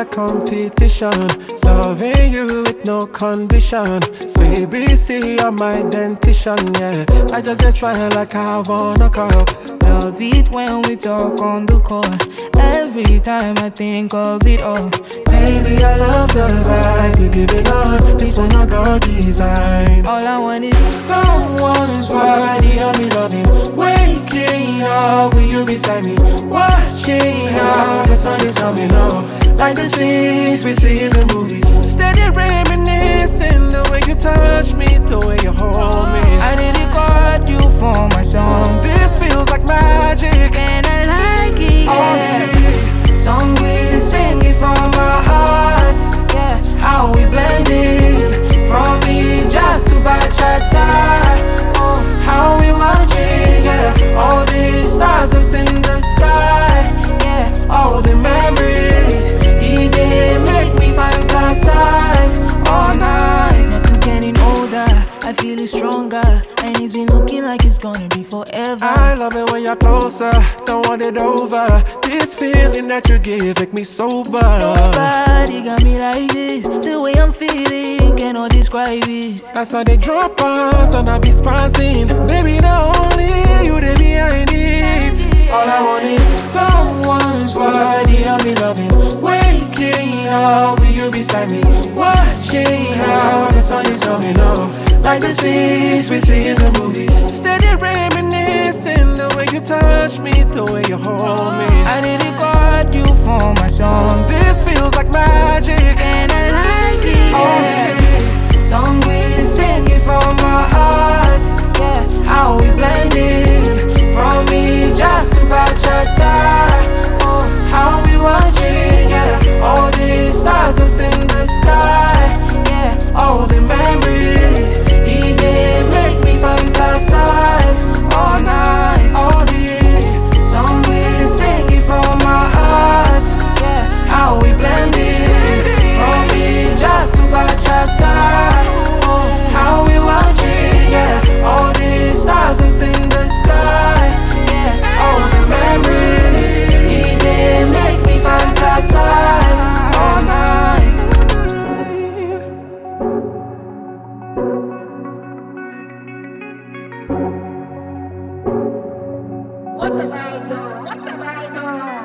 competition. Loving you with no condition. Baby, see you're my dentition, yeah. I just smile like I wanna cup. Love it when we talk on the call. Every time I think of it all. Baby, I love the vibe you give it on. This one I got design. All I want is someone's body I'll be loving. Waking up with you beside me. Watching how the sun is coming up. Like the scenes we see in the movies. Steady reminiscing the way you touch me, the way you hold me. I record you for my song. This feels like magic, and I like it, yeah. Song we sing it from my heart, yeah. How we blending from me just to bachata. Oh, how we watching, yeah. All these stars that's in the sky, yeah. All the memories, they make me fantasize all night. Nothing's getting older, I feel it stronger, and it's been looking like it's gonna be forever. I love it when you're closer, don't want it over. This feeling that you give make me sober. Nobody got me like this, the way I'm feeling, cannot describe it. That's how they drop us and I be spazzing. Baby, not only you, they behind it. All I want is someone's body I'll be loving. Waking up with you beside me. Watching how the sun is coming up. Like the scenes we see in the movies. Steady reminiscing the way you touch me, the way you hold me. I record you for my song. This feels like magic, and I like it, yeah. Song we sing it from my heart, yeah. How we blending from me just to bachata. Oh, how we watching, yeah. All these stars that's in the sky, yeah. All the memories, they make me fantasize all night. All the song we sing it from my heart, yeah. How we blending from me just to bachata. Oh, how we watching, yeah. All these stars that's in the sky, yeah. All the memories, they make me fantasize all night. What have I done? What have I done?